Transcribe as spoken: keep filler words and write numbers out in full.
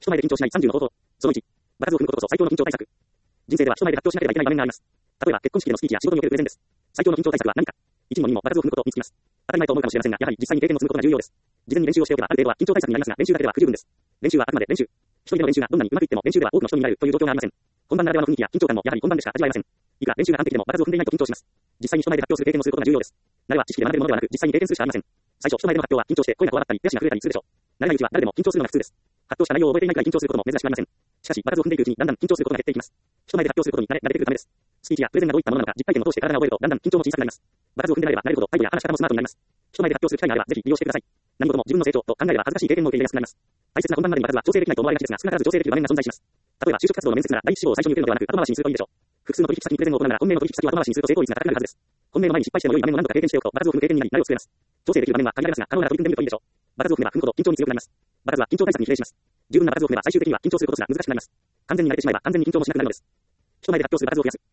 人前で緊張しないさんじゅうの方法。そのいち、場数を踏むことこそ最強の緊張対策。人生では人前で発表しなければいけない場面があります。例えば結婚式でのスピーチや仕事におけるプレゼンです。最強の緊張対策は何か。いちにもにも場数を踏むことにつきます。当たり前と思うかもしれませんが、やはり実際に経験を積むことが重要です。事前に練習をしておけばある程度は緊張対策になりますが、練習だけでは不十分です。練習はあくまで練習。一人での練習がどんなにうまくいっても練習では多くの人に見られるという状況がありません。本番ならではの雰囲気や緊張感もやはり本番でしか味わえません。いくら練習が完璧でも場数を踏んでいないと緊張します。実際に人前で発表する経験をすることが重要です。慣れは知識で学べるものではなく、実際に経験するしかありません。最初、人前での発表は緊張して声がこわばったり、手足が震えたりするでしょう。慣れないうちは誰でも緊張するのが普通です。発表した内容を覚えていないくらい緊張することも珍しくありません。しかし、場数を踏んでいくうちにだんだん緊張することが減っていきます。人前で発表することに慣れ、慣れてくるためです。スピーチやプレゼンがどういったものなのか、実体験を通して体が覚えると、だんだん緊張も小さくなります。場数を踏んで慣れれば慣れるほど、態度や話し方もスマートになります。人前で発表する機会があれば、ぜひ利用してください。何事も自分の成長と考えれば恥ずかしい経験も受け入れやすくなります。大切な本番までに場数は調整できないと思われがちですが、少なからず調整できる場面が存在します。例えば、就職活動の面接なら第一志望を最初に受けるのではなく、後回しにするといいでしょう。複数の取引先にプレゼンを行うなら、本命の取引先を後回しにすると成功率が高くなるはずです。本命の前に失敗しても良い場面を何度か経験しておくと、場数を踏む経験になり、慣れを作れます。調整できる場面は限られますが、可能なら取り組んでみるといいでしょう。場数を踏めば踏むほど緊張に強くなります。場数は緊張対策に比例します。十分な場数を踏めば最終的には緊張することすら難しくなります。完全に慣れてしまえば完全に緊張もしなくなるのです。人前で発表する場数を増やす。